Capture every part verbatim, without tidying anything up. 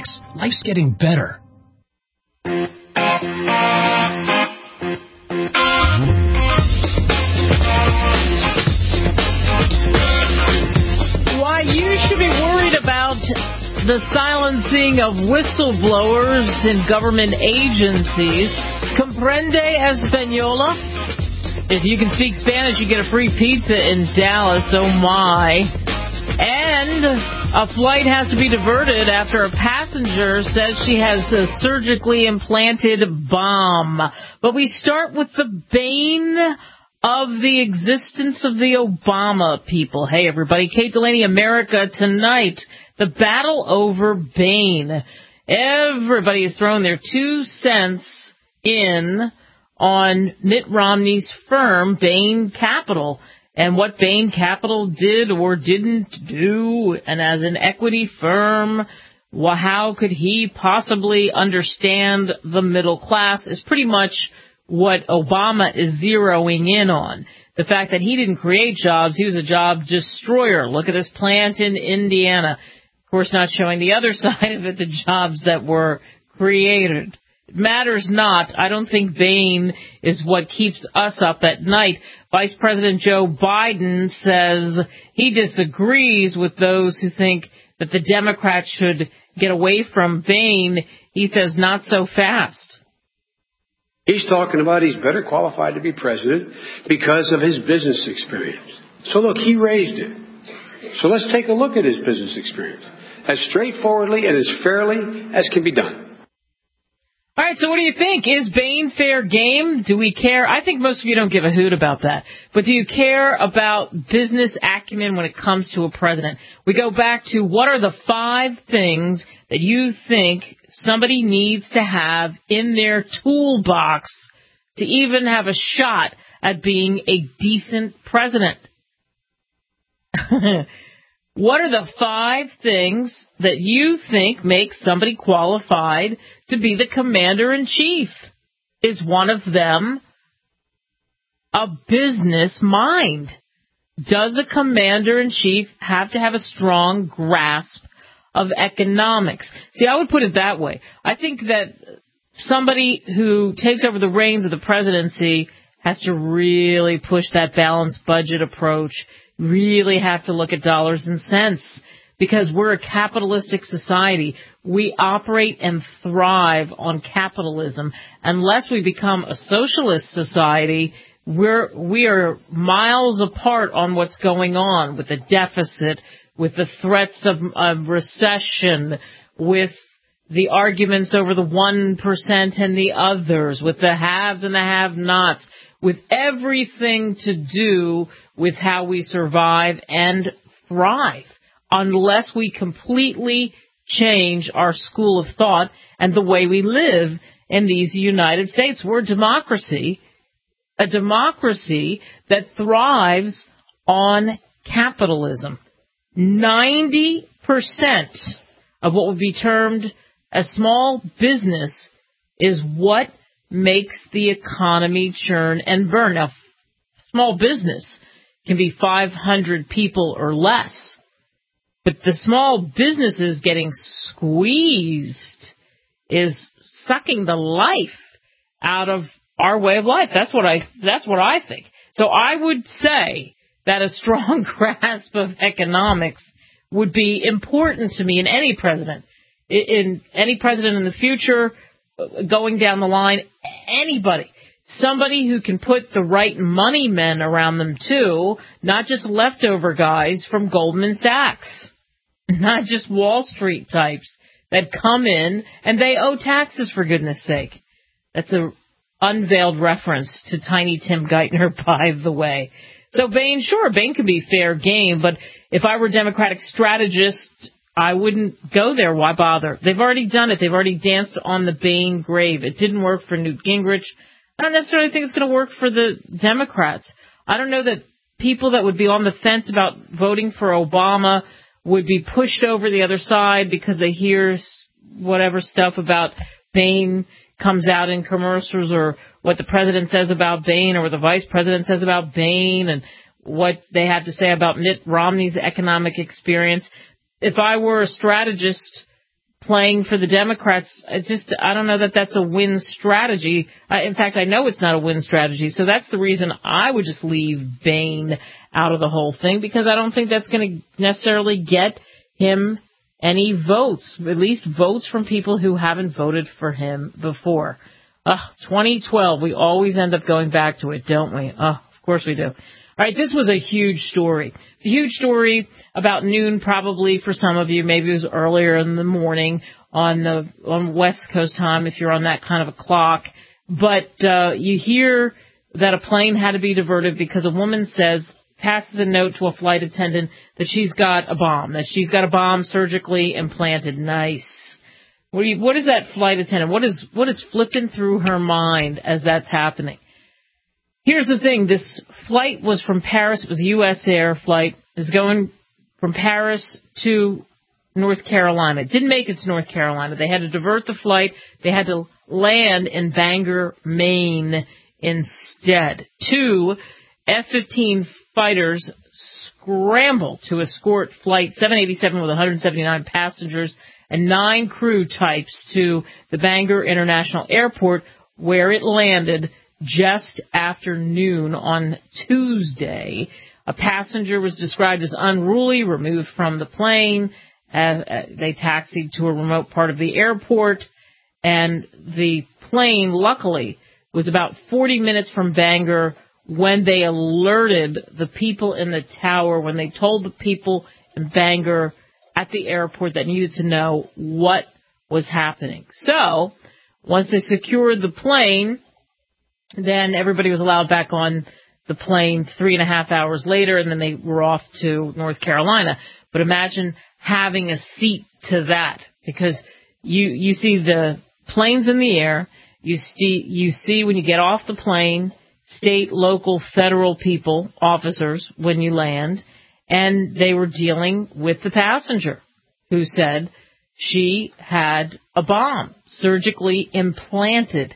Yes, life's getting better. Why you should be worried about the silencing of whistleblowers in government agencies. Comprende Española? If you can speak Spanish, you get a free pizza in Dallas. Oh, my. And a flight has to be diverted after a passenger says she has a surgically implanted bomb. But we start with the bane of the existence of the Obama people. Hey, everybody. Kate Delaney, America Tonight. The battle over Bain. Everybody has thrown their two cents in on Mitt Romney's firm, Bain Capital, and what Bain Capital did or didn't do. And as an equity firm, well, how could he possibly understand the middle class is pretty much what Obama is zeroing in on. The fact that he didn't create jobs, he was a job destroyer. Look at this plant in Indiana. Of course, not showing the other side of it, the jobs that were created. It matters not. I don't think Bain is what keeps us up at night. Vice President Joe Biden says he disagrees with those who think that the Democrats should get away from Bain. He says not so fast. He's talking about he's better qualified to be president because of his business experience. So look, he raised it. So let's take a look at his business experience as straightforwardly and as fairly as can be done. All right, so what do you think? Is Bain fair game? Do we care? I think most of you don't give a hoot about that. But do you care about business acumen when it comes to a president? We go back to what are the five things that you think somebody needs to have in their toolbox to even have a shot at being a decent president? What are the five things that you think make somebody qualified to be the commander-in-chief? Is one of them a business mind? Does the commander-in-chief have to have a strong grasp of economics? See, I would put it that way. I think that somebody who takes over the reins of the presidency has to really push that balanced budget approach, really have to look at dollars and cents, because we're a capitalistic society. We operate and thrive on capitalism. Unless we become a socialist society, we're, we are miles apart on what's going on with the deficit, with the threats of, of recession, with the arguments over the one percent and the others, with the haves and the have-nots, with everything to do with how we survive and thrive, unless we completely change our school of thought and the way we live in these United States. We're a democracy, a democracy that thrives on capitalism. ninety percent of what would be termed a small business is what makes the economy churn and burn. Now, small business can be five hundred people or less, but the small businesses getting squeezed is sucking the life out of our way of life. That's what I, that's what I think. So I would say that a strong grasp of economics would be important to me in any president, in any president in the future, going down the line, anybody, somebody who can put the right money men around them too, not just leftover guys from Goldman Sachs, not just Wall Street types that come in and they owe taxes, for goodness sake. That's a unveiled reference to Tiny Tim Geithner, by the way. So Bain, sure, Bain could be fair game, but if I were a Democratic strategist, I wouldn't go there. Why bother? They've already done it. They've already danced on the Bain grave. It didn't work for Newt Gingrich. I don't necessarily think it's going to work for the Democrats. I don't know that people that would be on the fence about voting for Obama would be pushed over the other side because they hear whatever stuff about Bain comes out in commercials, or what the president says about Bain, or what the vice president says about Bain, and what they have to say about Mitt Romney's economic experience. If I were a strategist playing for the Democrats. It's just, I don't know that that's a win strategy. I, in fact, I know it's not a win strategy. So that's the reason I would just leave Boehner out of the whole thing, because I don't think that's going to necessarily get him any votes, at least votes from people who haven't voted for him before. Uh, twenty twelve, we always end up going back to it, don't we? Oh, of course we do. All right, this was a huge story. It's a huge story about noon probably for some of you. Maybe it was earlier in the morning on the on West Coast time if you're on that kind of a clock. But uh, you hear that a plane had to be diverted because a woman says, passes a note to a flight attendant that she's got a bomb, that she's got a bomb surgically implanted. Nice. What, do you, what is that flight attendant? What is what is flipping through her mind as that's happening? Here's the thing. This flight was from Paris. It was a U S Air flight. It was going from Paris to North Carolina. It didn't make it to North Carolina. They had to divert the flight. They had to land in Bangor, Maine instead. Two F fifteen fighters scrambled to escort Flight seven eighty-seven with one hundred seventy-nine passengers and nine crew types to the Bangor International Airport, where it landed just after noon on Tuesday. A passenger was described as unruly, removed from the plane. Uh, they taxied to a remote part of the airport, and the plane, luckily, was about forty minutes from Bangor when they alerted the people in the tower, when they told the people in Bangor at the airport that needed to know what was happening. So, once they secured the plane, then everybody was allowed back on the plane three and a half hours later, and then they were off to North Carolina. But imagine having a seat to that, because you you see the planes in the air, you see, you see when you get off the plane, state, local, federal people, officers, when you land, and they were dealing with the passenger who said she had a bomb surgically implanted.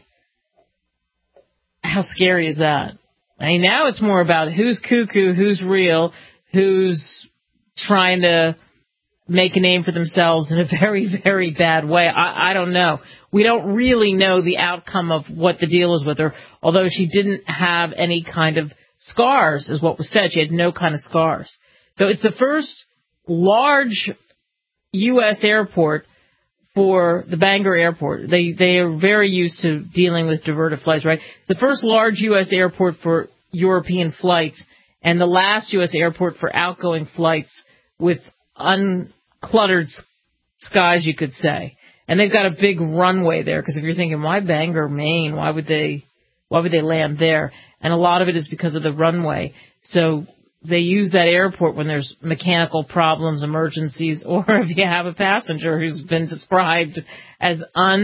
How scary is that? I mean, now it's more about who's cuckoo, who's real, who's trying to make a name for themselves in a very, very bad way. I, I don't know. We don't really know the outcome of what the deal is with her, although she didn't have any kind of scars, is what was said. She had no kind of scars. So it's the first large U S airport for the Bangor airport. They they are very used to dealing with diverted flights, right? The first large U S airport for European flights, and the last U S airport for outgoing flights with uncluttered skies, you could say. And they've got a big runway there, because if you're thinking, why Bangor, Maine? Why would they why would they land there? And a lot of it is because of the runway. So they use that airport when there's mechanical problems, emergencies, or if you have a passenger who's been described as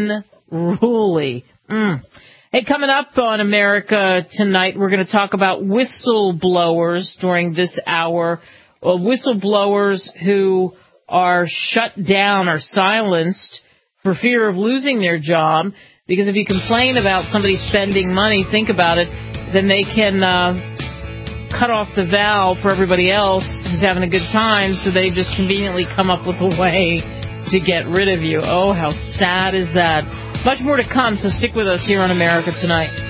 unruly. Mm. Hey, coming up on America Tonight, we're going to talk about whistleblowers during this hour. Well, whistleblowers who are shut down or silenced for fear of losing their job, because if you complain about somebody spending money, think about it, then they can uh, cut off the valve for everybody else who's having a good time, so they just conveniently come up with a way to get rid of you. Oh, how sad is that? Much more to come, so stick with us here on America Tonight.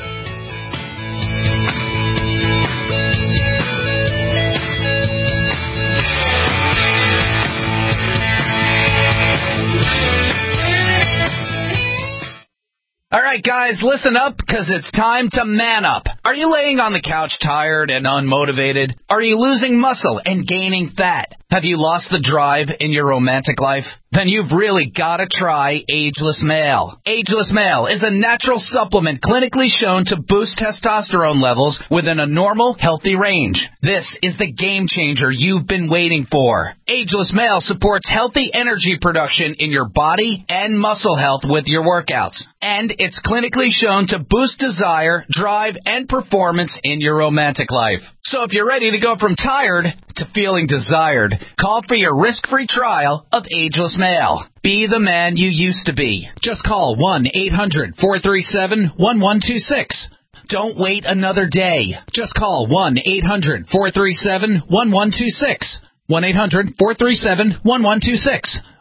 All right, guys, listen up, because it's time to man up. Are you laying on the couch tired and unmotivated? Are you losing muscle and gaining fat? Have you lost the drive in your romantic life? Then you've really got to try Ageless Male. Ageless Male is a natural supplement clinically shown to boost testosterone levels within a normal, healthy range. This is the game changer you've been waiting for. Ageless Male supports healthy energy production in your body and muscle health with your workouts. And it's clinically shown to boost desire, drive, and performance in your romantic life. So if you're ready to go from tired to feeling desired, call for your risk-free trial of Ageless Male. Be the man you used to be. Just call one eight hundred four three seven one one two six. Don't wait another day. Just call one eight hundred four three seven one one two six. one eight hundred four three seven one one two six.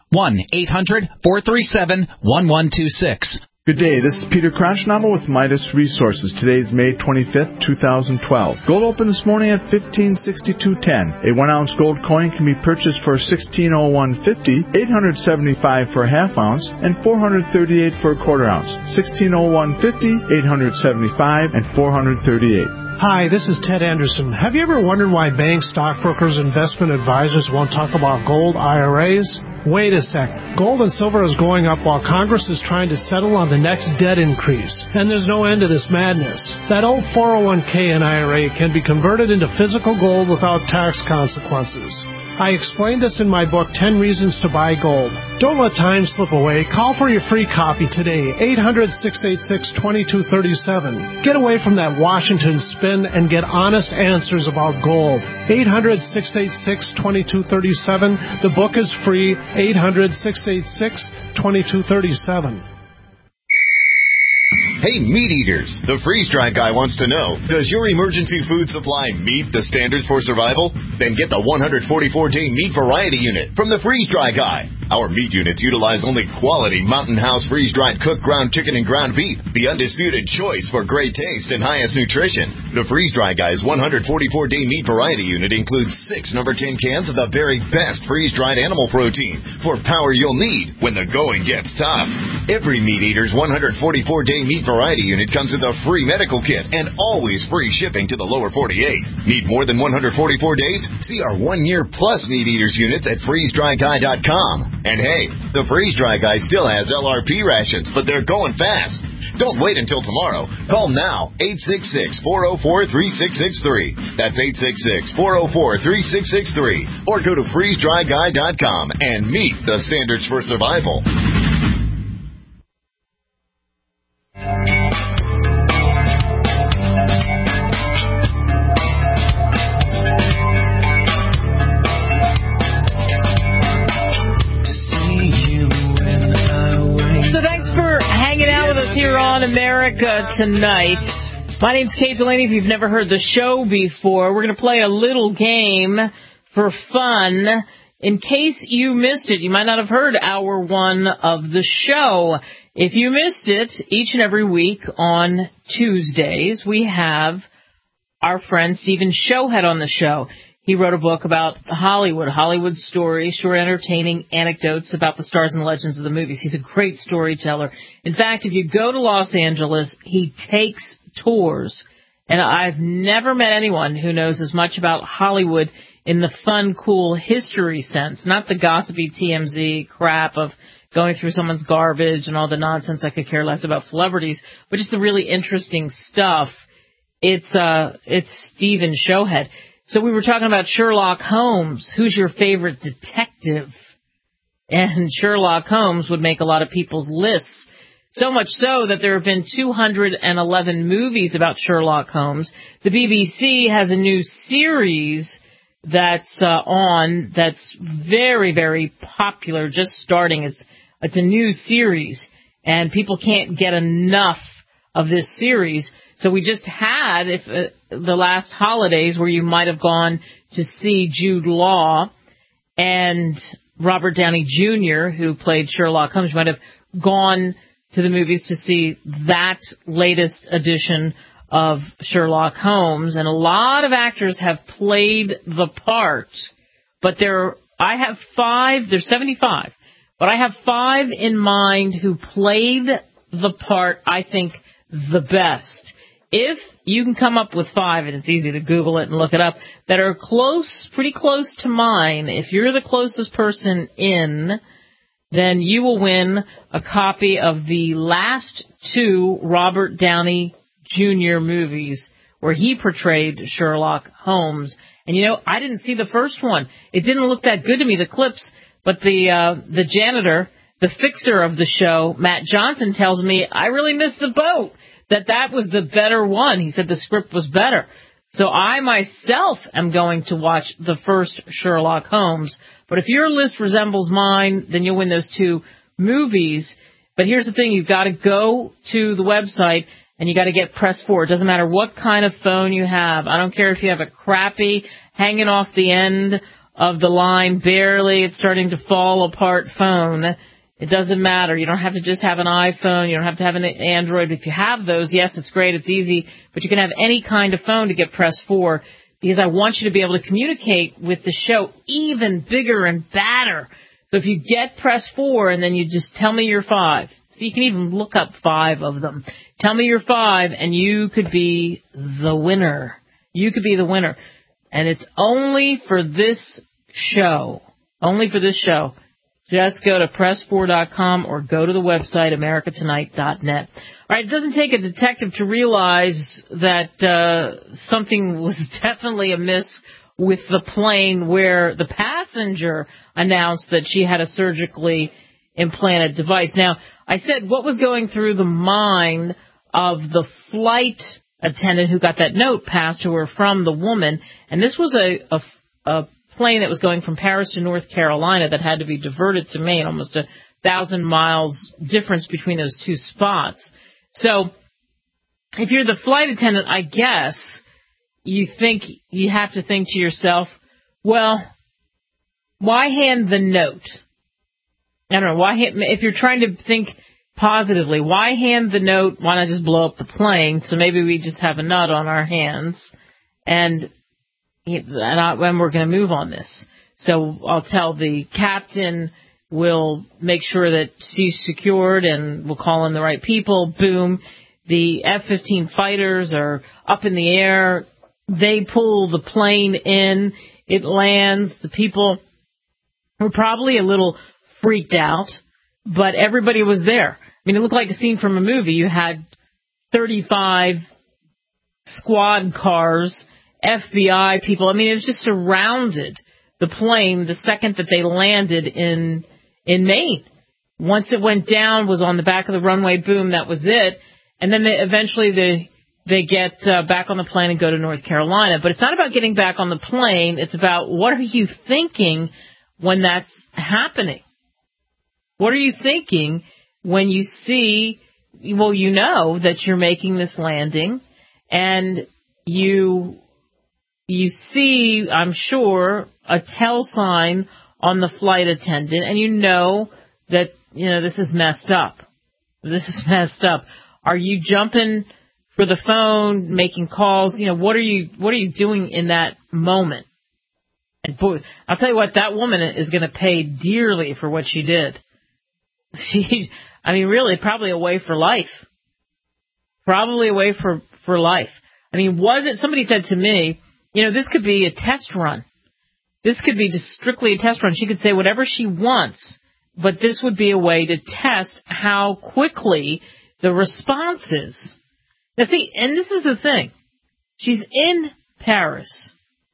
one eight hundred four three seven one one two six. Good day, this is Peter Kraschnabel with Midas Resources. Today is May twenty-fifth, two thousand twelve. Gold opened this morning at fifteen sixty-two ten. A one-ounce gold coin can be purchased for sixteen oh one fifty, eight hundred seventy-five for a half ounce, and four hundred thirty-eight for a quarter ounce. sixteen oh one fifty, eight hundred seventy-five, and four hundred thirty-eight. Hi, this is Ted Anderson. Have you ever wondered why banks, stockbrokers, investment advisors won't talk about gold I R As? Wait a sec. Gold and silver is going up while Congress is trying to settle on the next debt increase. And there's no end to this madness. That old four oh one k and I R A can be converted into physical gold without tax consequences. I explained this in my book, ten Reasons to Buy Gold. Don't let time slip away. Call for your free copy today, eight hundred, six eight six, two two three seven. Get away from that Washington spin and get honest answers about gold. eight hundred, six eight six, two two three seven. The book is free, eight hundred, six eight six, two two three seven. Hey, meat eaters, the freeze-dried guy wants to know, does your emergency food supply meet the standards for survival? Then get the one hundred forty-four day meat variety unit from the freeze-dry guy. Our meat units utilize only quality Mountain House freeze-dried cooked ground chicken and ground beef, the undisputed choice for great taste and highest nutrition. The freeze-dry guy's one hundred forty-four day meat variety unit includes six number ten cans of the very best freeze-dried animal protein for power you'll need when the going gets tough. Every meat eater's one hundred forty-four day meat variety unit comes with a free medical kit and always free shipping to the lower forty-eight. Need more than one hundred forty-four days? See our one-year plus meat eaters units at freeze dry guy dot com. And hey, the freeze-dry guy still has L R P rations, but they're going fast. Don't wait until tomorrow. Call now, eight six six, four oh four, three six six three. That's eight six six, four oh four, three six six three. Or go to freeze dry guy dot com and meet the standards for survival. Here on America Tonight. My name's Kate Delaney. If you've never heard the show before, we're going to play a little game for fun. In case you missed it, you might not have heard hour one of the show. If you missed it, each and every week on Tuesdays, we have our friend Stephen Showhead on the show. He wrote a book about Hollywood, Hollywood stories, short, entertaining anecdotes about the stars and legends of the movies. He's a great storyteller. In fact, if you go to Los Angeles, he takes tours. And I've never met anyone who knows as much about Hollywood in the fun, cool history sense, not the gossipy T M Z crap of going through someone's garbage and all the nonsense I could care less about celebrities, but just the really interesting stuff. It's uh, it's Stephen Showhead. So we were talking about Sherlock Holmes. Who's your favorite detective? And Sherlock Holmes would make a lot of people's lists. So much so that there have been two hundred eleven movies about Sherlock Holmes. The B B C has a new series that's uh, on that's very, very popular, just starting. It's, it's a new series, and people can't get enough of this series. So we just had if uh, the last holidays where you might have gone to see Jude Law and Robert Downey Junior, who played Sherlock Holmes. You might have gone to the movies to see that latest edition of Sherlock Holmes. And a lot of actors have played the part, but there I have five, there's seventy-five, but I have five in mind who played the part, I think, the best. If you can come up with five, and it's easy to Google it and look it up, that are close, pretty close to mine, if you're the closest person in, then you will win a copy of the last two Robert Downey Junior movies where he portrayed Sherlock Holmes. And, you know, I didn't see the first one. It didn't look that good to me, the clips, but the uh, the janitor, the fixer of the show, Matt Johnson, tells me I really missed the boat. That that was the better one. He said the script was better. So I myself am going to watch the first Sherlock Holmes. But if your list resembles mine, then you'll win those two movies. But here's the thing. You've got to go to the website and you got to get press four. It doesn't matter what kind of phone you have. I don't care if you have a crappy hanging off the end of the line, barely, it's starting to fall apart phone. It doesn't matter. You don't have to just have an iPhone. You don't have to have an Android. If you have those, yes, it's great. It's easy. But you can have any kind of phone to get Press four, because I want you to be able to communicate with the show even bigger and badder. So if you get Press four and then you just tell me your five. So you can even look up five of them. Tell me your five and you could be the winner. You could be the winner. And it's only for this show. Only for this show. Just go to press four dot com or go to the website, america tonight dot net. All right, it doesn't take a detective to realize that uh, something was definitely amiss with the plane where the passenger announced that she had a surgically implanted device. Now, I said what was going through the mind of the flight attendant who got that note passed to her from the woman, and this was a, a, a plane that was going from Paris to North Carolina that had to be diverted to Maine, almost a thousand miles difference between those two spots. So if you're the flight attendant, I guess you think you have to think to yourself, well, why hand the note? I don't know, why hand, if you're trying to think positively, why hand the note? Why not just blow up the plane? So maybe we just have a nut on our hands and and we're going to move on this. So I'll tell the captain, we'll make sure that she's secured and we'll call in the right people. Boom. The F fifteen fighters are up in the air. They pull the plane in. It lands. The people were probably a little freaked out, but everybody was there. I mean, it looked like a scene from a movie. You had thirty-five squad cars, F B I people. I mean, it was just surrounded the plane the second that they landed in in Maine. Once it went down, was on the back of the runway, boom, that was it. And then they, eventually they they get uh, back on the plane and go to North Carolina. But it's not about getting back on the plane. It's about what are you thinking when that's happening? What are you thinking when you see, well, you know that you're making this landing and you you see, I'm sure, a tell sign on the flight attendant and you know that, you know, this is messed up. This is messed up. Are you jumping for the phone, making calls? You know, what are you what are you doing in that moment? And boy, I'll tell you what, that woman is going to pay dearly for what she did. She, I mean, really, probably away for life. Probably away for, for life. I mean, was it, somebody said to me, you know, this could be a test run. This could be just strictly a test run. She could say whatever she wants, but this would be a way to test how quickly the response is. Now, see, and this is the thing. She's in Paris,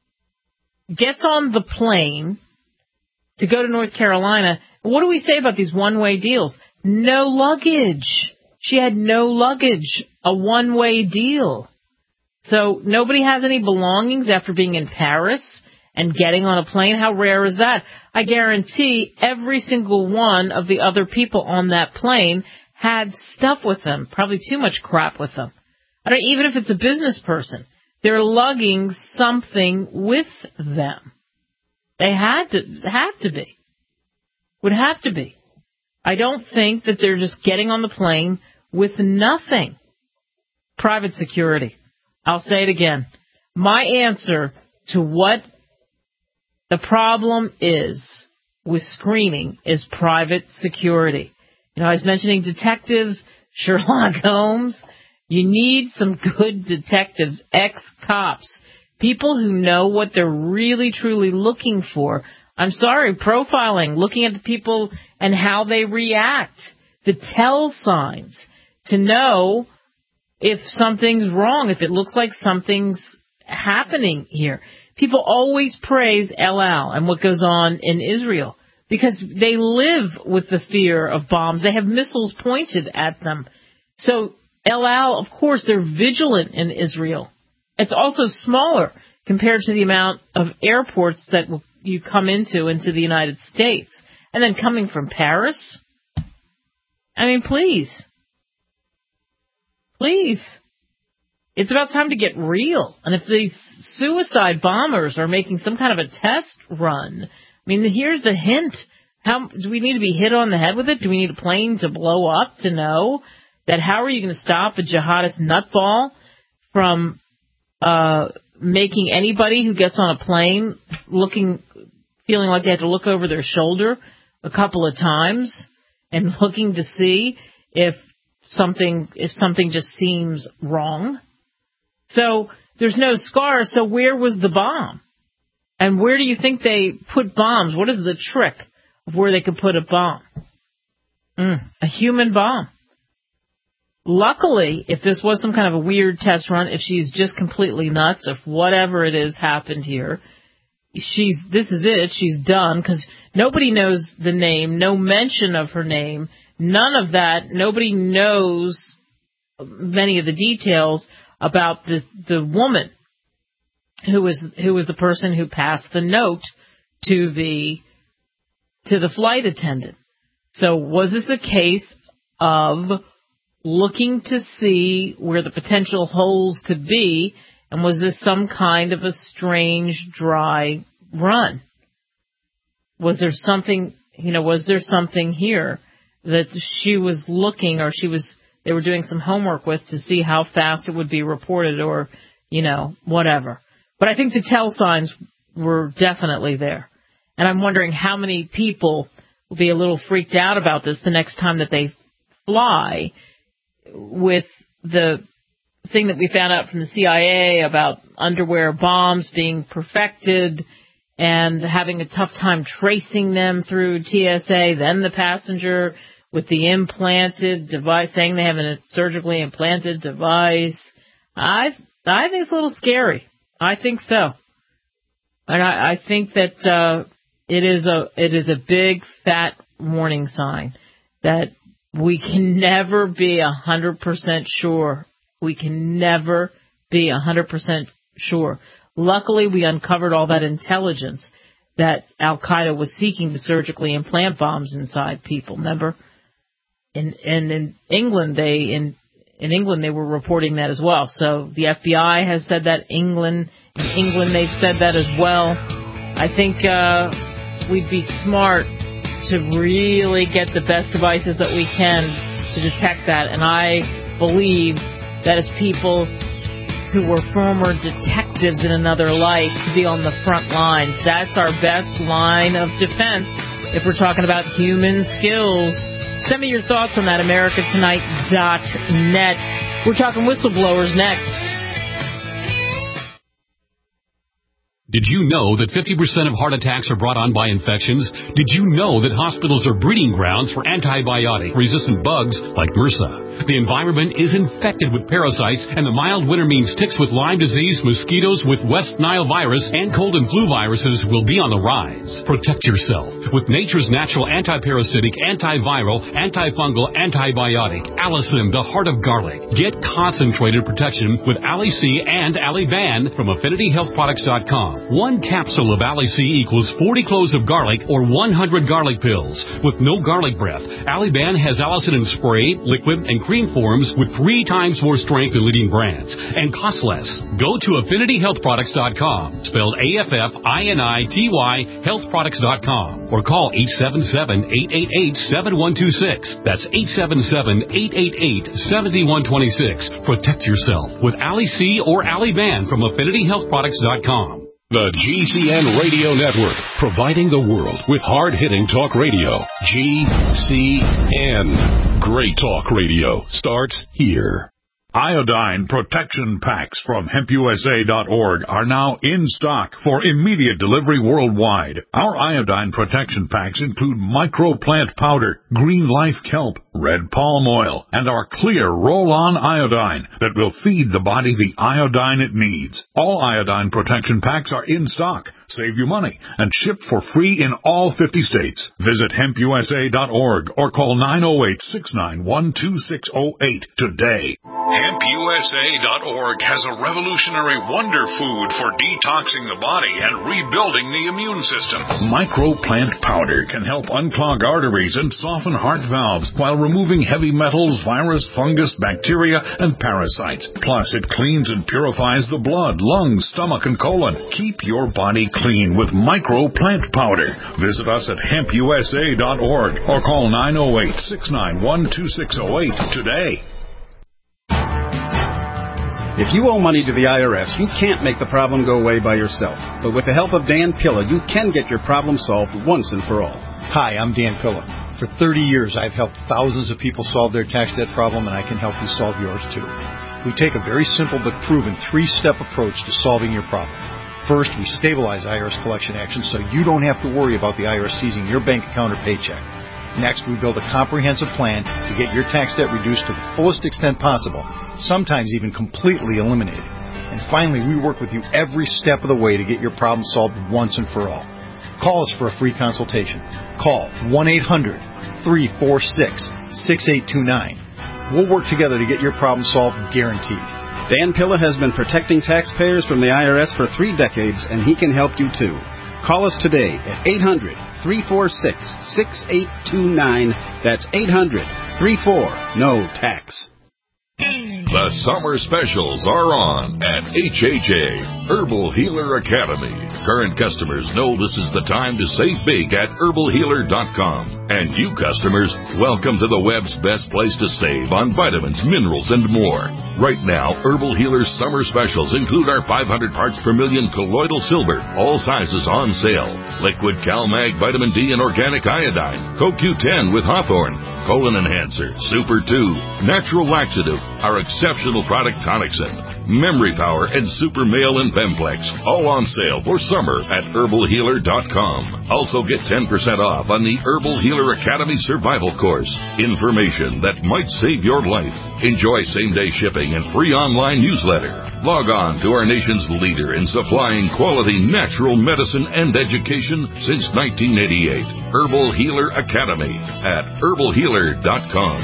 gets on the plane to go to North Carolina. What do we say about these one-way deals? No luggage. She had no luggage, a one-way deal. So nobody has any belongings after being in Paris and getting on a plane. How rare is that? I guarantee every single one of the other people on that plane had stuff with them, probably too much crap with them. I don't, even if it's a business person, they're lugging something with them. They had to, have to be. Would have to be. I don't think that they're just getting on the plane with nothing. Private security. I'll say it again. My answer to what the problem is with screening is private security. You know, I was mentioning detectives, Sherlock Holmes. You need some good detectives, ex-cops, people who know what they're really, truly looking for. I'm sorry, profiling, looking at the people and how they react, the tell signs, to know if something's wrong, if it looks like something's happening here. People always praise El Al and what goes on in Israel because they live with the fear of bombs. They have missiles pointed at them. So El Al, of course, they're vigilant in Israel. It's also smaller compared to the amount of airports that you come into into the United States. And then coming from Paris? I mean, please. Please. It's about time to get real. And if these suicide bombers are making some kind of a test run, I mean, here's the hint. How do we need to be hit on the head with it? Do we need a plane to blow up to know that? How are you going to stop a jihadist nutball from uh, making anybody who gets on a plane looking, feeling like they have to look over their shoulder a couple of times and looking to see if something if something just seems wrong? So there's no scars. So where was the bomb? And where do you think they put bombs? What is the trick of where they could put a bomb? Mm, a human bomb. Luckily, if this was some kind of a weird test run, if she's just completely nuts, if whatever it is happened here, she's this is it, she's done, because nobody knows the name, no mention of her name, none of that. Nobody knows many of the details about the the woman who was who was the person who passed the note to the to the flight attendant. So was this a case of looking to see where the potential holes could be, and was this some kind of a strange dry run? Was there something, you know, was there something here that she was looking, or she was, they were doing some homework with to see how fast it would be reported, or, you know, whatever. But I think the tell signs were definitely there. And I'm wondering how many people will be a little freaked out about this the next time that they fly, with the thing that we found out from the C I A about underwear bombs being perfected and having a tough time tracing them through T S A, then the passenger with the implanted device, saying they have a surgically implanted device. I I think it's a little scary. I think so. And I, I think that uh, it is a it is a big, fat warning sign that we can never be one hundred percent sure. We can never be one hundred percent sure. Luckily, we uncovered all that intelligence that Al-Qaeda was seeking to surgically implant bombs inside people. Remember? In, in, in England, they in in England they were reporting that as well. So the F B I has said that. England in England they've said that as well. I think uh, we'd be smart to really get the best devices that we can to detect that. And I believe that as people who were former detectives in another life to be on the front lines, that's our best line of defense if we're talking about human skills. Send me your thoughts on that, America Tonight dot net. We're talking whistleblowers next. Did you know that fifty percent of heart attacks are brought on by infections? Did you know that hospitals are breeding grounds for antibiotic-resistant bugs like MRSA? The environment is infected with parasites, and the mild winter means ticks with Lyme disease, mosquitoes with West Nile virus, and cold and flu viruses will be on the rise. Protect yourself with nature's natural antiparasitic, antiviral, antifungal, antibiotic, Allicin, the heart of garlic. Get concentrated protection with Ali-C and Ali-Ban from Affinity Health Products dot com. One capsule of Ali-C equals forty cloves of garlic or one hundred garlic pills. With no garlic breath, Ali-Ban has Allicin in spray, liquid, and cream forms with three times more strength than leading brands and costs less. Go to Affinity Health Products dot com, spelled A F F I N I T Y Health Products dot com, or call eight seven seven, eight eight eight, seven one two six. That's eight seven seven, eight eight eight, seven one two six. Protect yourself with Ali-C or Ali-Ban from Affinity Health Products dot com. The G C N Radio Network, providing the world with hard-hitting talk radio. G C N. Great talk radio starts here. Iodine protection packs from hemp U S A dot org are now in stock for immediate delivery worldwide. Our iodine protection packs include microplant powder, green life kelp, red palm oil, and our clear roll-on iodine that will feed the body the iodine it needs. All iodine protection packs are in stock. Save you money and ship for free in all fifty states. Visit hemp U S A dot org or call nine oh eight, six nine one, two six oh eight today. hemp U S A dot org has a revolutionary wonder food for detoxing the body and rebuilding the immune system. Microplant powder can help unclog arteries and soften heart valves while removing heavy metals, virus, fungus, bacteria, and parasites. Plus, it cleans and purifies the blood, lungs, stomach, and colon. Keep your body clean with Microplant powder. Visit us at hemp U S A dot org or call nine oh eight, six nine one, two six oh eight today. If you owe money to the I R S, you can't make the problem go away by yourself. But with the help of Dan Pilla, you can get your problem solved once and for all. Hi, I'm Dan Pilla. For thirty years, I've helped thousands of people solve their tax debt problem, and I can help you solve yours too. We take a very simple but proven three-step approach to solving your problem. First, we stabilize I R S collection actions so you don't have to worry about the I R S seizing your bank account or paycheck. Next, we build a comprehensive plan to get your tax debt reduced to the fullest extent possible, sometimes even completely eliminated. And finally, we work with you every step of the way to get your problem solved once and for all. Call us for a free consultation. Call one eight hundred, three four six, six eight two nine. We'll work together to get your problem solved, guaranteed. Dan Pilla has been protecting taxpayers from the I R S for three decades, and he can help you too. Call us today at eight hundred, three four six, six eight two nine. That's eight hundred, three four, N O T A X. The summer specials are on at H H A, Herbal Healer Academy. Current customers know this is the time to save big at herbal healer dot com. And you customers, welcome to the web's best place to save on vitamins, minerals, and more. Right now, Herbal Healer's summer specials include our five hundred parts per million colloidal silver, all sizes on sale. Liquid CalMag Vitamin D and Organic Iodine, Co Q ten with Hawthorne, Colon Enhancer, Super two, Natural Laxative, our exceptional product Tonicsyn, Memory Power, and Super Male and Bemplex, all on sale for summer at herbal healer dot com. Also get ten percent off on the Herbal Healer Academy Survival Course. Information that might save your life. Enjoy same-day shipping and free online newsletter. Log on to our nation's leader in supplying quality natural medicine and education since nineteen eighty-eight. Herbal Healer Academy at herbal healer dot com.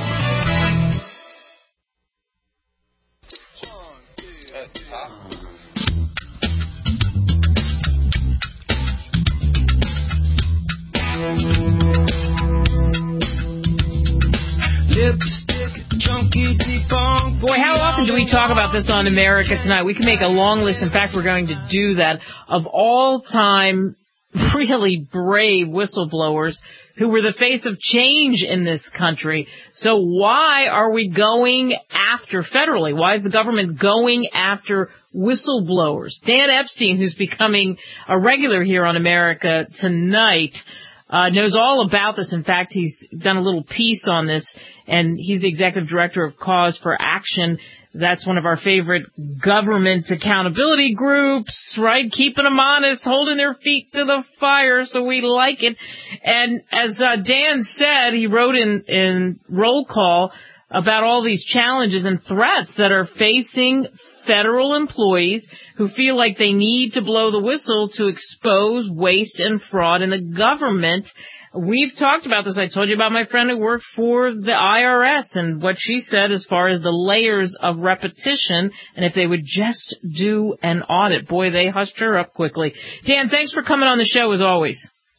Boy, how often do we talk about this on America Tonight? We can make a long list. In fact, we're going to do that, of all-time really brave whistleblowers who were the face of change in this country. So why are we going after federally? Why is the government going after whistleblowers? Dan Epstein, who's becoming a regular here on America Tonight, uh, knows all about this. In fact, he's done a little piece on this, and he's the executive director of Cause for Action. That's one of our favorite government accountability groups, right? Keeping them honest, holding their feet to the fire, so we like it. And as uh, Dan said, he wrote in, in Roll Call about all these challenges and threats that are facing federal employees who feel like they need to blow the whistle to expose waste and fraud in the government. We've talked about this. I told you about my friend who worked for the I R S and what she said as far as the layers of repetition, and if they would just do an audit. Boy, they hushed her up quickly. Dan, thanks for coming on the show as always.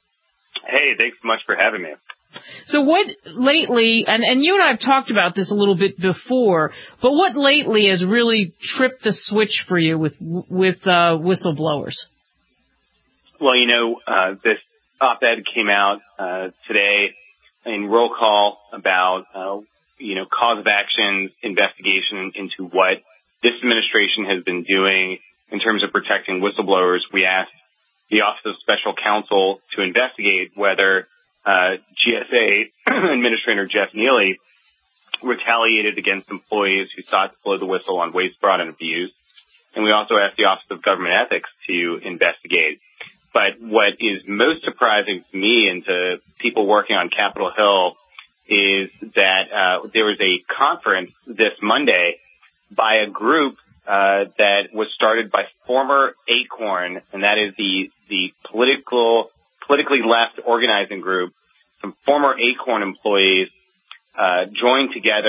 Hey, thanks so much for having me. So what lately, and, and you and I have talked about this a little bit before, but what lately has really tripped the switch for you with with uh, whistleblowers? Well, you know, uh, this op-ed came out uh, today in Roll Call about, uh, you know, cause of action investigation into what this administration has been doing in terms of protecting whistleblowers. We asked the Office of Special Counsel to investigate whether uh, G S A Administrator Jeff Neely retaliated against employees who sought to blow the whistle on waste, fraud, and abuse. And we also asked the Office of Government Ethics to investigate. But what is most surprising to me and to people working on Capitol Hill is that uh, there was a conference this Monday by a group uh, that was started by former ACORN, and that is the the political politically left organizing group. Some former ACORN employees uh, joined together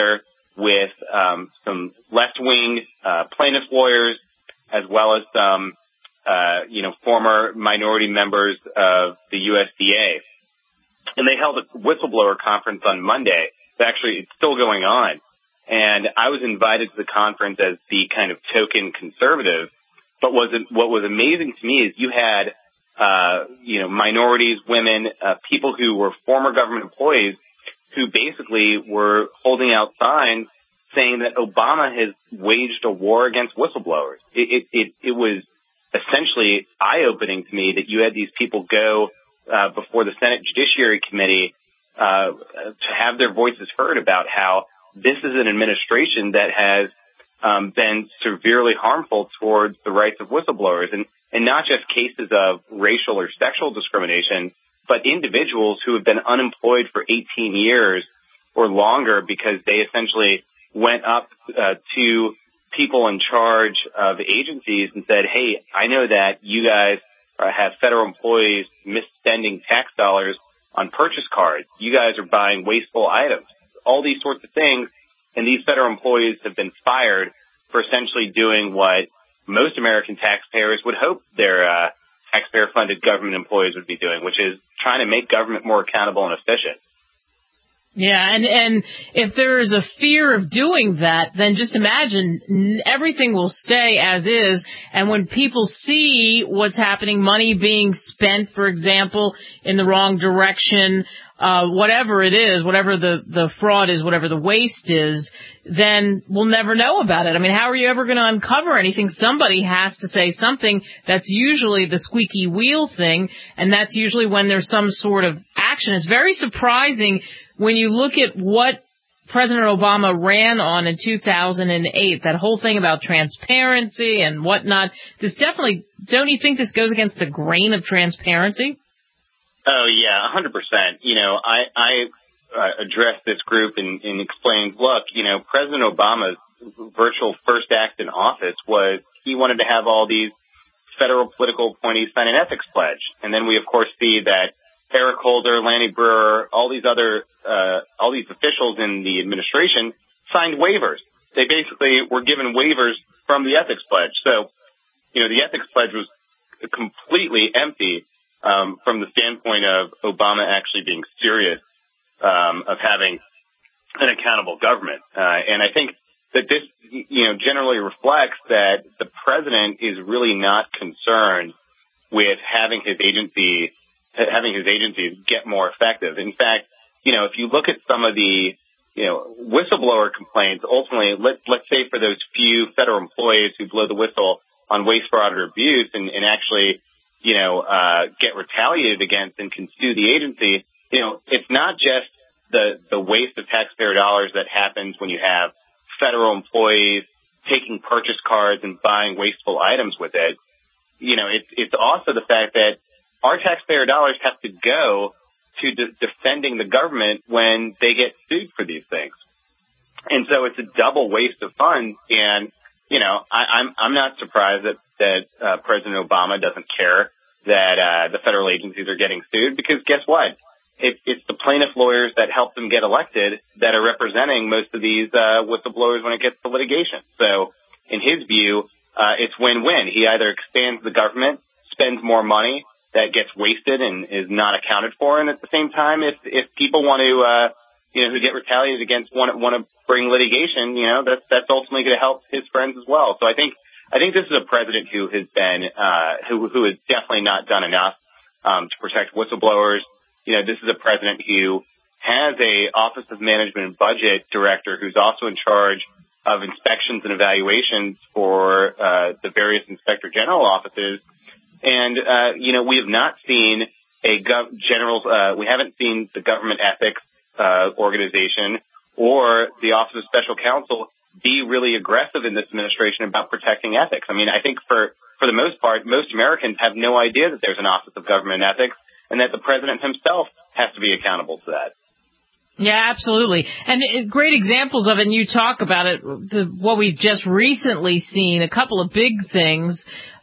with um, some left-wing uh, plaintiff lawyers, as well as some, uh, you know, former minority members of the U S D A. And they held a whistleblower conference on Monday. Actually, it's still going on. And I was invited to the conference as the kind of token conservative. But was it, what was amazing to me is you had, uh, you know, minorities, women, uh, people who were former government employees who basically were holding out signs saying that Obama has waged a war against whistleblowers. It, it, it, it was essentially eye-opening to me that you had these people go uh, before the Senate Judiciary Committee uh, to have their voices heard about how this is an administration that has um, been severely harmful towards the rights of whistleblowers, and, and not just cases of racial or sexual discrimination, but individuals who have been unemployed for eighteen years or longer because they essentially went up uh, to people in charge of agencies and said, hey, I know that you guys uh, have federal employees misspending tax dollars on purchase cards. You guys are buying wasteful items, all these sorts of things. And these federal employees have been fired for essentially doing what most American taxpayers would hope their uh, taxpayer-funded government employees would be doing, which is trying to make government more accountable and efficient. Yeah, and, and if there is a fear of doing that, then just imagine everything will stay as is, and when people see what's happening, money being spent, for example, in the wrong direction, uh, whatever it is, whatever the, the fraud is, whatever the waste is, then we'll never know about it. I mean, how are you ever going to uncover anything? Somebody has to say something. That's usually the squeaky wheel thing, and that's usually when there's some sort of action. It's very surprising when you look at what President Obama ran on in two thousand eight, that whole thing about transparency and whatnot. This definitely, don't you think this goes against the grain of transparency? Oh, yeah, one hundred percent. You know, I, I uh, addressed this group and, and explained, look, you know, President Obama's virtual first act in office was he wanted to have all these federal political appointees sign an ethics pledge. And then we, of course, see that Eric Holder, Lanny Breuer, all these other, uh, all these officials in the administration signed waivers. They basically were given waivers from the ethics pledge. So, you know, the ethics pledge was completely empty, um, from the standpoint of Obama actually being serious, um, of having an accountable government. Uh, and I think that this, you know, generally reflects that the president is really not concerned with having his agency having his agencies get more effective. In fact, you know, if you look at some of the, you know, whistleblower complaints, ultimately, let, let's say for those few federal employees who blow the whistle on waste, fraud, or abuse and, and actually, you know, uh, get retaliated against and can sue the agency, you know, it's not just the, the waste of taxpayer dollars that happens when you have federal employees taking purchase cards and buying wasteful items with it. You know, it's, it's also the fact that our taxpayer dollars have to go to de- defending the government when they get sued for these things. And so it's a double waste of funds. And, you know, I, I'm, I'm not surprised that, that, uh, President Obama doesn't care that, uh, the federal agencies are getting sued, because guess what? It, it's the plaintiff lawyers that help them get elected that are representing most of these, uh, whistleblowers when it gets to litigation. So in his view, uh, it's win-win. He either expands the government, spends more money, that gets wasted and is not accounted for. And at the same time, if, if people want to, uh, you know, who get retaliated against want, want to bring litigation, you know, that's, that's ultimately going to help his friends as well. So I think, I think this is a president who has been, uh, who, who has definitely not done enough, um, to protect whistleblowers. You know, this is a president who has a Office of Management and Budget director who's also in charge of inspections and evaluations for, uh, the various inspector general offices. And, uh, you know, we have not seen a gov- general, uh, we haven't seen the government ethics, uh, organization or the Office of Special Counsel be really aggressive in this administration about protecting ethics. I mean, I think for, for the most part, most Americans have no idea that there's an Office of Government Ethics and that the president himself has to be accountable to that. Yeah, absolutely. And it, great examples of it, and you talk about it, the, what we've just recently seen, a couple of big things.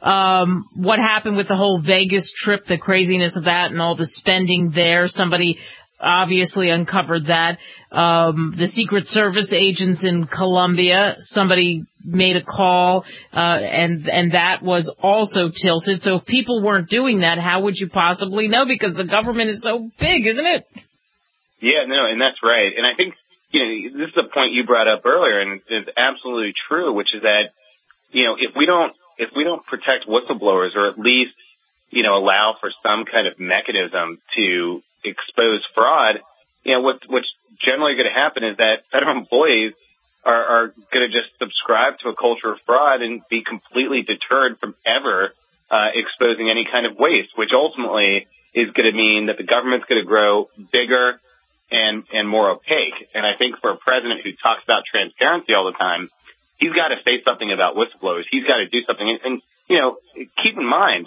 Um, what happened with the whole Vegas trip, the craziness of that and all the spending there. Somebody obviously uncovered that. Um, the Secret Service agents in Colombia, somebody made a call, uh, and and that was also tilted. So if people weren't doing that, how would you possibly know? Because the government is so big, isn't it? Yeah, no, and that's right. And I think, you know, this is a point you brought up earlier, and it's absolutely true, which is that, you know, if we don't if we don't protect whistleblowers, or at least, you know, allow for some kind of mechanism to expose fraud, you know, what, what's generally going to happen is that federal employees are, are going to just subscribe to a culture of fraud and be completely deterred from ever uh, exposing any kind of waste, which ultimately is going to mean that the government's going to grow bigger and, and more opaque. And I think for a president who talks about transparency all the time, he's got to say something about whistleblowers. He's got to do something. And, and, you know, keep in mind,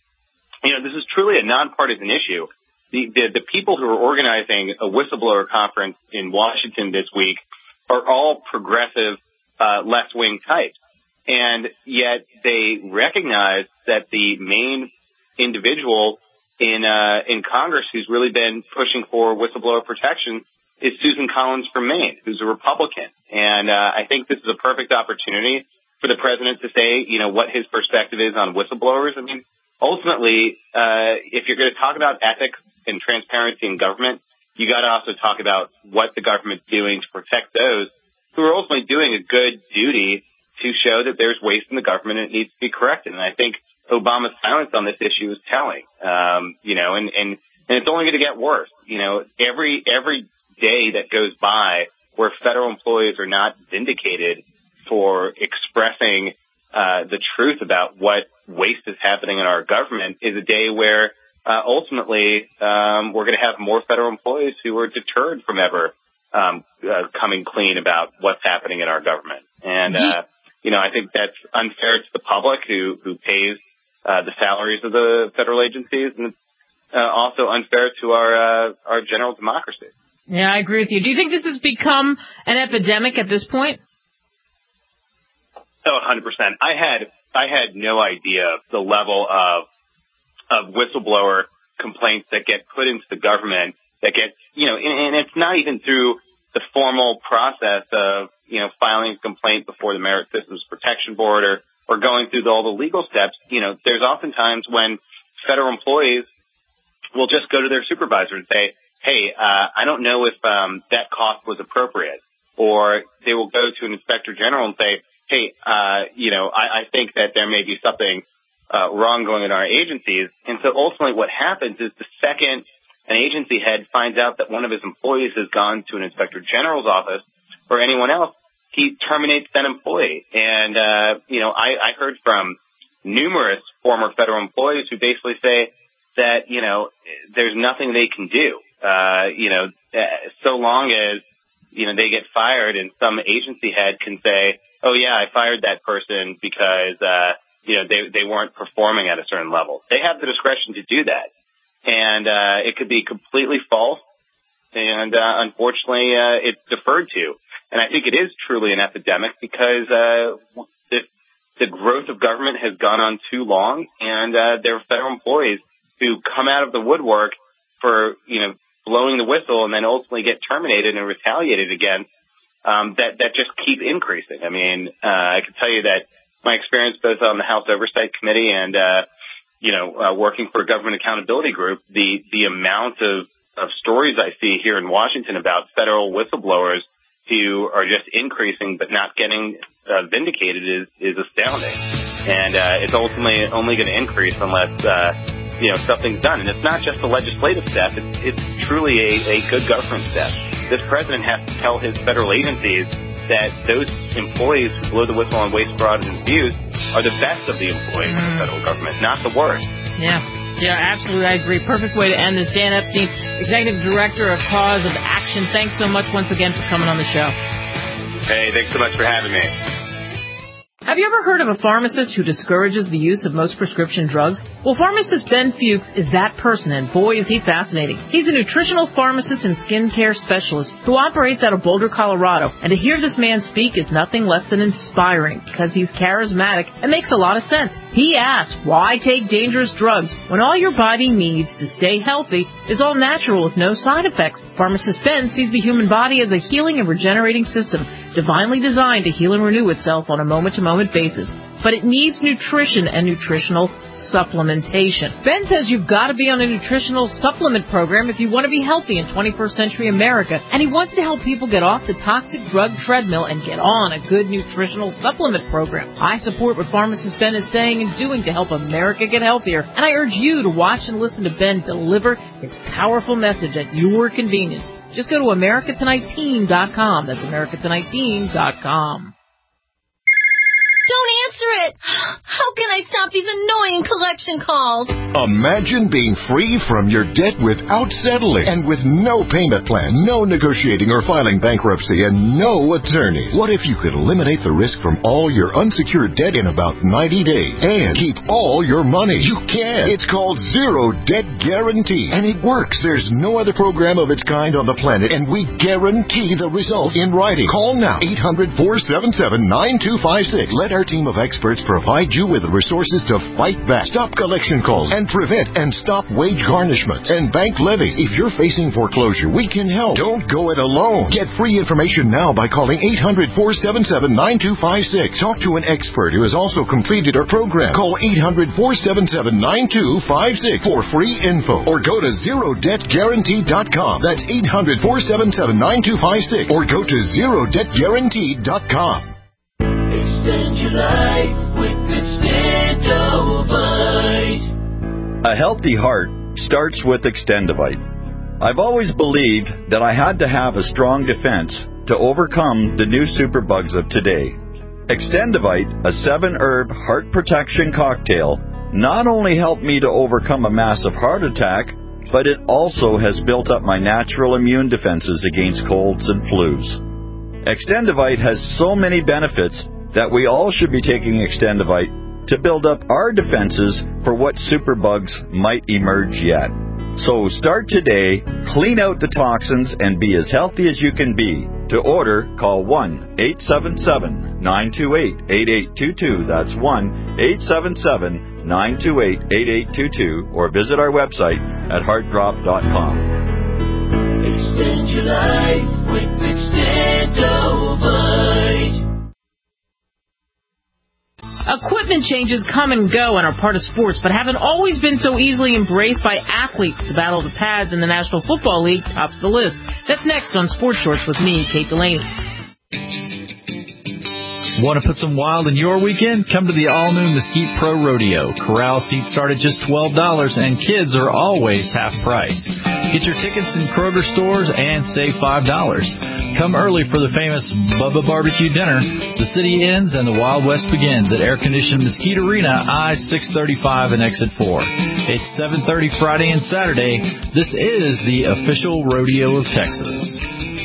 you know, this is truly a nonpartisan issue. The, the, the people who are organizing a whistleblower conference in Washington this week are all progressive, uh, left-wing types. And yet they recognize that the main individual in, uh, in Congress who's really been pushing for whistleblower protection is Susan Collins from Maine, who's a Republican. And, uh, I think this is a perfect opportunity for the president to say, you know, what his perspective is on whistleblowers. I mean, ultimately, uh, if you're going to talk about ethics and transparency in government, you got to also talk about what the government's doing to protect those who are ultimately doing a good duty to show that there's waste in the government and it needs to be corrected. And I think Obama's silence on this issue is telling, um, you know, and, and, and it's only going to get worse. You know, every, every day that goes by where federal employees are not vindicated for expressing uh, the truth about what waste is happening in our government is a day where uh, ultimately um, we're going to have more federal employees who are deterred from ever um, uh, coming clean about what's happening in our government. And, uh, you know, I think that's unfair to the public who, who pays uh, the salaries of the federal agencies, and it's uh, also unfair to our uh, our general democracy. Yeah, I agree with you. Do you think this has become an epidemic at this point? Oh, one hundred percent. I had I had no idea the level of of whistleblower complaints that get put into the government that get, you know, and, and it's not even through the formal process of, you know, filing a complaint before the Merit Systems Protection Board or, or going through the, all the legal steps. You know, there's oftentimes when federal employees will just go to their supervisor and say, hey, uh, I don't know if um, that cost was appropriate. Or they will go to an inspector general and say, hey, uh, you know, I, I think that there may be something uh, wrong going in our agencies. And so ultimately what happens is the second an agency head finds out that one of his employees has gone to an inspector general's office or anyone else, he terminates that employee. And, uh, you know, I, I heard from numerous former federal employees who basically say that, you know, there's nothing they can do. Uh, you know, so long as, you know, they get fired and some agency head can say, oh, yeah, I fired that person because, uh, you know, they, they weren't performing at a certain level. They have the discretion to do that. And, uh, it could be completely false. And, uh, unfortunately, uh, it's deferred to. And I think it is truly an epidemic because, uh, the, the growth of government has gone on too long. And, uh, there are federal employees who come out of the woodwork for, you know, blowing the whistle and then ultimately get terminated and retaliated against, um, that, that just keep increasing. I mean, uh, I can tell you that my experience both on the House Oversight Committee and, uh, you know, uh, working for a government accountability group, the, the amount of, of stories I see here in Washington about federal whistleblowers who are just increasing but not getting uh, vindicated is, is astounding. And, uh, it's ultimately only going to increase unless, uh, you know, something's done. And it's not just a legislative step. It's, it's truly a, a good government step. This president has to tell his federal agencies that those employees who blow the whistle on waste, fraud, and abuse are the best of the employees mm. in the federal government, not the worst. Yeah. Yeah, absolutely. I agree. Perfect way to end this. Dan Epstein, Executive Director of Cause of Action. Thanks so much once again for coming on the show. Hey, thanks so much for having me. Have you ever heard of a pharmacist who discourages the use of most prescription drugs? Well, pharmacist Ben Fuchs is that person, and boy, is he fascinating. He's a nutritional pharmacist and skincare specialist who operates out of Boulder, Colorado. And to hear this man speak is nothing less than inspiring because he's charismatic and makes a lot of sense. He asks, why take dangerous drugs when all your body needs to stay healthy is all natural with no side effects. Pharmacist Ben sees the human body as a healing and regenerating system, divinely designed to heal and renew itself on a moment-to-moment basis. But it needs nutrition and nutritional supplementation. Ben says you've got to be on a nutritional supplement program if you want to be healthy in twenty-first century America, and he wants to help people get off the toxic drug treadmill and get on a good nutritional supplement program. I support what Pharmacist Ben is saying and doing to help America get healthier, and I urge you to watch and listen to Ben deliver his powerful message at your convenience. Just go to America Tonight Team dot com. That's America Tonight Team dot com. Don't answer it! How can I stop these annoying collection calls? Imagine being free from your debt without settling and with no payment plan, no negotiating or filing bankruptcy, and no attorneys. What if you could eliminate the risk from all your unsecured debt in about ninety days and keep all your money? You can. It's called Zero Debt Guarantee, and it works. There's no other program of its kind on the planet, and we guarantee the results in writing. Call now, eight hundred, four seven seven, nine two five six. Let our team of experts provide you with the resources to fight back, stop collection calls, and prevent and stop wage garnishments and bank levies. If you're facing foreclosure, we can help. Don't go it alone. Get free information now by calling eight hundred, four seven seven, nine two five six. Talk to an expert who has also completed our program. Call eight hundred, four seven seven, nine two five six for free info, or go to zero debt guarantee dot com. That's eight hundred, four seven seven, nine two five six, or go to zero debt guarantee dot com. Extend your life with Extendovite. A healthy heart starts with Extendovite. I've always believed that I had to have a strong defense to overcome the new superbugs of today. Extendovite, a seven-herb heart protection cocktail, not only helped me to overcome a massive heart attack, but it also has built up my natural immune defenses against colds and flus. Extendovite has so many benefits that we all should be taking Extendovite to build up our defenses for what superbugs might emerge yet. So start today, clean out the toxins, and be as healthy as you can be. To order, call one eight seven seven, nine two eight, eight eight two two. That's one eight seven seven, nine two eight, eight eight two two, or visit our website at heart drop dot com. Extend your life with Extendovite. Equipment changes come and go and are part of sports, but haven't always been so easily embraced by athletes. The battle of the pads in the National Football League tops the list. That's next on Sports Shorts with me, Kate Delaney. Want to put some wild in your weekend? Come to the all-new Mesquite Pro Rodeo. Corral seats start at just twelve dollars, and kids are always half price. Get your tickets in Kroger stores and save five dollars. Come early for the famous Bubba Barbecue Dinner. The city ends and the Wild West begins at air-conditioned Mesquite Arena, I six thirty-five and Exit four. It's seven thirty Friday and Saturday. This is the official rodeo of Texas.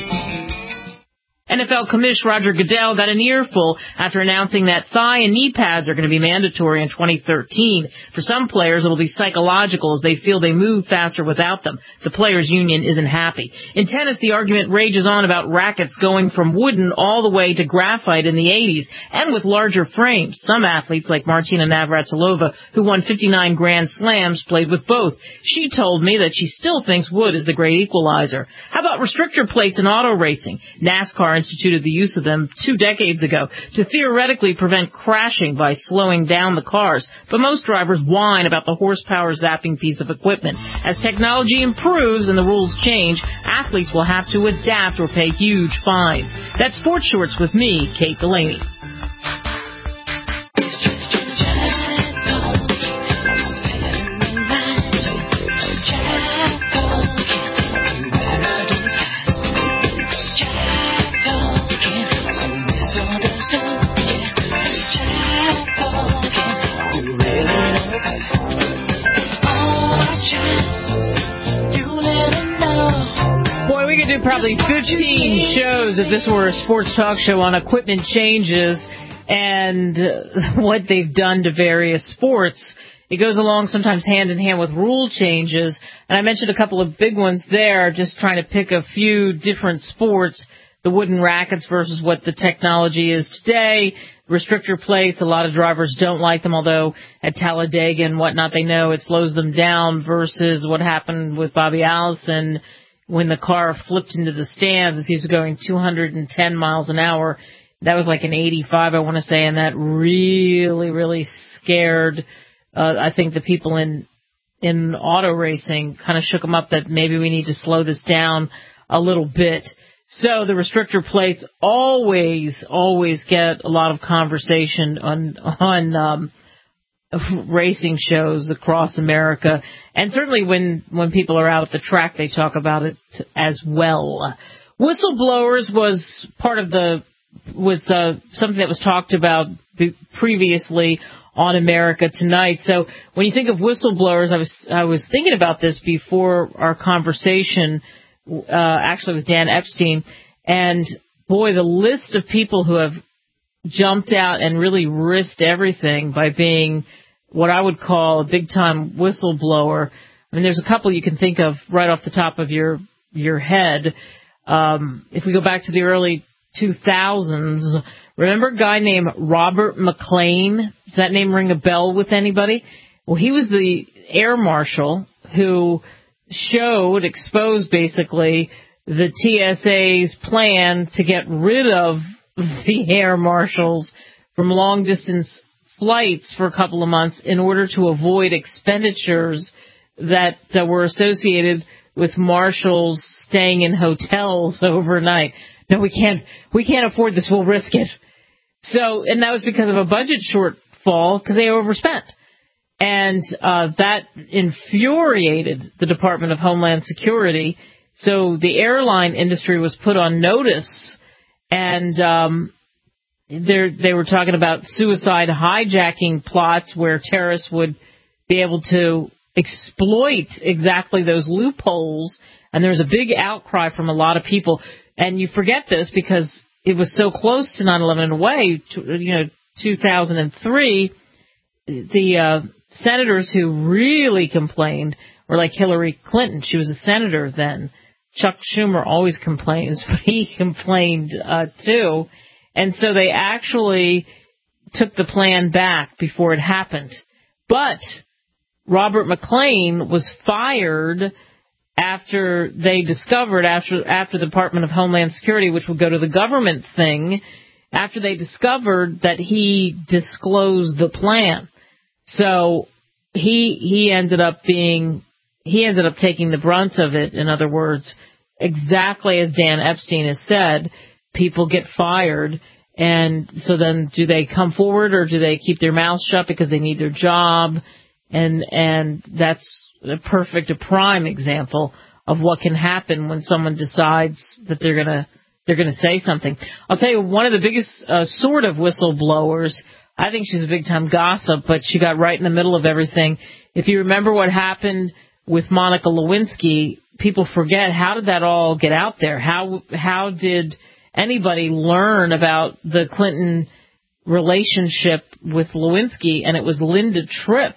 N F L Commish Roger Goodell got an earful after announcing that thigh and knee pads are going to be mandatory in twenty thirteen. For some players, it will be psychological as they feel they move faster without them. The players' union isn't happy. In tennis, the argument rages on about rackets going from wooden all the way to graphite in the eighties, and with larger frames. Some athletes, like Martina Navratilova, who won fifty-nine Grand Slams, played with both. She told me that she still thinks wood is the great equalizer. How about restrictor plates in auto racing? NASCAR instituted the use of them two decades ago to theoretically prevent crashing by slowing down the cars. But most drivers whine about the horsepower zapping piece of equipment. As technology improves and the rules change, athletes will have to adapt or pay huge fines. That's Sports Shorts with me, Kate Delaney. Boy, we could do probably fifteen shows if this were a sports talk show on equipment changes and uh, what they've done to various sports. It goes along sometimes hand in hand with rule changes. And I mentioned a couple of big ones there, just trying to pick a few different sports the wooden rackets versus what the technology is today. Restrictor plates, a lot of drivers don't like them, although at Talladega and whatnot, they know it slows them down versus what happened with Bobby Allison when the car flipped into the stands as he was going two hundred ten miles an hour. That was like an eighty-five, I want to say, and that really, really scared, uh, I think, the people in in auto racing, kind of shook them up that maybe we need to slow this down a little bit. So the restrictor plates always, always get a lot of conversation on on um, racing shows across America, and certainly when when people are out at the track, they talk about it as well. Whistleblowers was part of the was uh, something that was talked about previously on America Tonight. So when you think of whistleblowers, I was I was thinking about this before our conversation, uh, actually with Dan Epstein, and boy, the list of people who have jumped out and really risked everything by being what I would call a big-time whistleblower. I mean, there's a couple you can think of right off the top of your your head. Um, if we go back to the early two thousands, remember a guy named Robert McLean? Does that name ring a bell with anybody? Well, he was the air marshal who showed, exposed basically, the T S A's plan to get rid of the air marshals from long-distance flights for a couple of months in order to avoid expenditures that uh, were associated with marshals staying in hotels overnight. No, we can't, we can't afford this, we'll risk it. So, and that was because of a budget shortfall, because they overspent. And uh, that infuriated the Department of Homeland Security. So the airline industry was put on notice, and um, they were talking about suicide hijacking plots where terrorists would be able to exploit exactly those loopholes. And there was a big outcry from a lot of people. And you forget this because it was so close to nine eleven in a way, you know, two thousand three, the uh, senators who really complained were like Hillary Clinton. She was a senator then. Chuck Schumer always complains, but he complained uh, too. And so they actually took the plan back before it happened. But Robert McLean was fired after they discovered, after after the Department of Homeland Security, which would go to the government thing, after they discovered that he disclosed the plan. So he he ended up being, he ended up taking the brunt of it. In other words, exactly as Dan Epstein has said, people get fired, and so then do they come forward or do they keep their mouths shut because they need their job? And and that's a perfect, a prime example of what can happen when someone decides that they're gonna they're gonna say something. I'll tell you, one of the biggest uh, sort of whistleblowers, I think she's a big time gossip, but she got right in the middle of everything. If you remember what happened with Monica Lewinsky, people forget, how did that all get out there? How how did anybody learn about the Clinton relationship with Lewinsky? And it was Linda Tripp.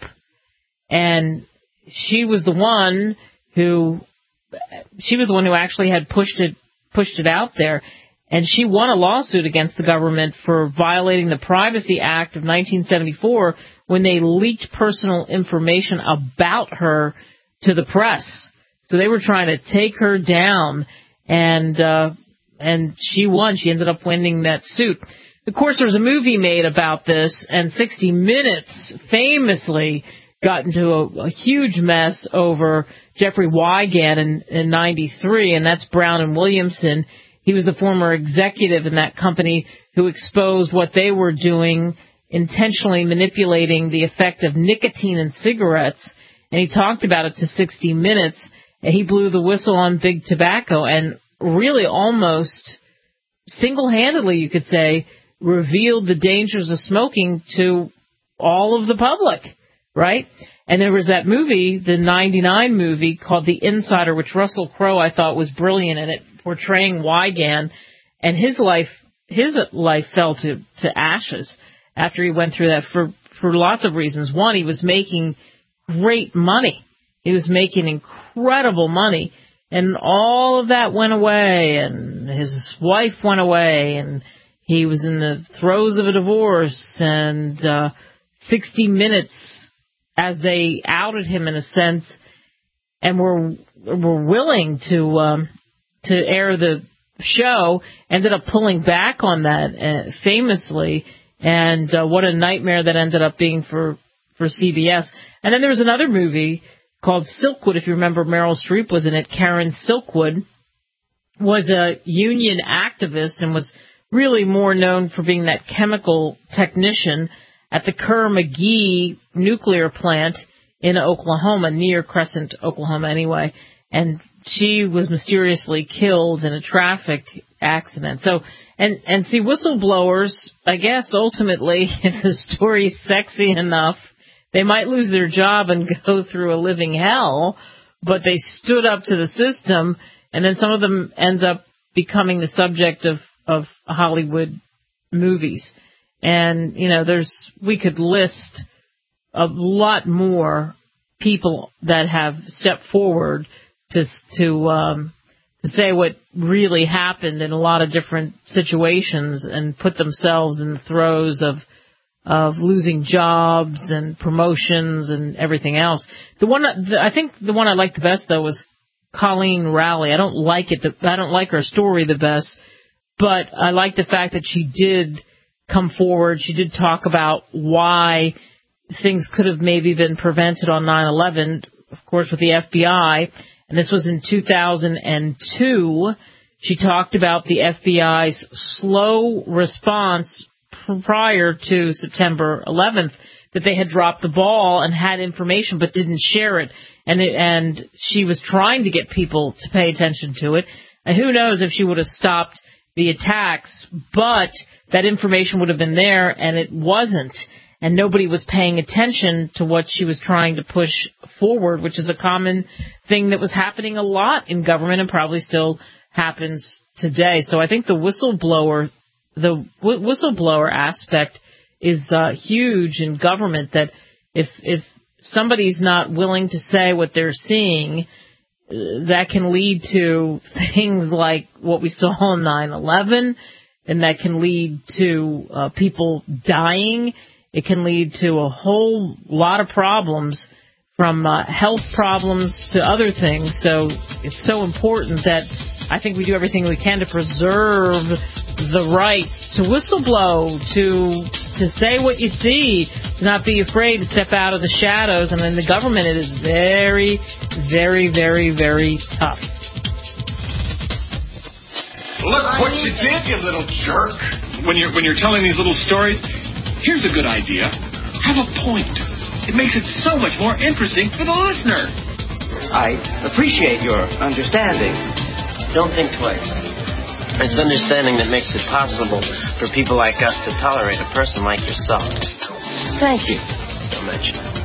And she was the one who, she was the one who actually had pushed it, pushed it out there. And she won a lawsuit against the government for violating the Privacy Act of nineteen seventy-four when they leaked personal information about her to the press. So they were trying to take her down, and uh, and she won. She ended up winning that suit. Of course, there was a movie made about this, and sixty minutes famously got into a, a huge mess over Jeffrey Wigand in, in ninety-three, and that's Brown and Williamson. He was the former executive in that company who exposed what they were doing, intentionally manipulating the effect of nicotine in cigarettes, and he talked about it to sixty minutes, and he blew the whistle on big tobacco and really almost single-handedly, you could say, revealed the dangers of smoking to all of the public. Right? And there was that movie, the ninety-nine movie called The Insider, which Russell Crowe, I thought, was brilliant in it, portraying Wigand, and his life, his life fell to, to ashes after he went through that for, for lots of reasons. One, he was making great money. He was making incredible money, And all of that went away, and his wife went away, and he was in the throes of a divorce, and uh, sixty minutes, as they outed him in a sense, and were were willing to um, to air the show, ended up pulling back on that uh, famously, and uh, what a nightmare that ended up being for, for C B S. And then there was another movie called Silkwood, if you remember. Meryl Streep was in it. Karen Silkwood was a union activist and was really more known for being that chemical technician at the Kerr-McGee nuclear plant in Oklahoma, near Crescent, Oklahoma anyway. And she was mysteriously killed in a traffic accident. So, and, and see, whistleblowers, I guess, ultimately, if the story's sexy enough, they might lose their job and go through a living hell, but they stood up to the system, and then some of them ends up becoming the subject of, of Hollywood movies. And, you know, there's, we could list a lot more people that have stepped forward to, to, um, to say what really happened in a lot of different situations and put themselves in the throes of, of losing jobs and promotions and everything else. The one, the, I think the one I liked the best, though, was Colleen Rowley. I don't like it, the, I don't like her story the best, but I like the fact that she did come forward. She did talk about why things could have maybe been prevented on nine eleven, of course, with the F B I, and this was in two thousand two. She talked about the F B I's slow response prior to September eleventh, that they had dropped the ball and had information but didn't share it. And it, and she was trying to get people to pay attention to it. And who knows if she would have stopped the attacks, but that information would have been there, and it wasn't. And nobody was paying attention to what she was trying to push forward, which is a common thing that was happening a lot in government and probably still happens today. So I think the whistleblower The whistleblower aspect is uh, huge in government, that if if somebody's not willing to say what they're seeing, uh, that can lead to things like what we saw on nine eleven, and that can lead to uh, people dying. It can lead to a whole lot of problems, from uh, health problems to other things. So it's so important that I think we do everything we can to preserve the rights to whistleblow, to to say what you see, to not be afraid to step out of the shadows. And in the government, it is very, very, very, very tough. Look what you did, you little jerk. When you're when you're telling these little stories, here's a good idea. Have a point. It makes it so much more interesting for the listener. I appreciate your understanding. Don't think twice. It's understanding that makes it possible for people like us to tolerate a person like yourself. Thank you so much.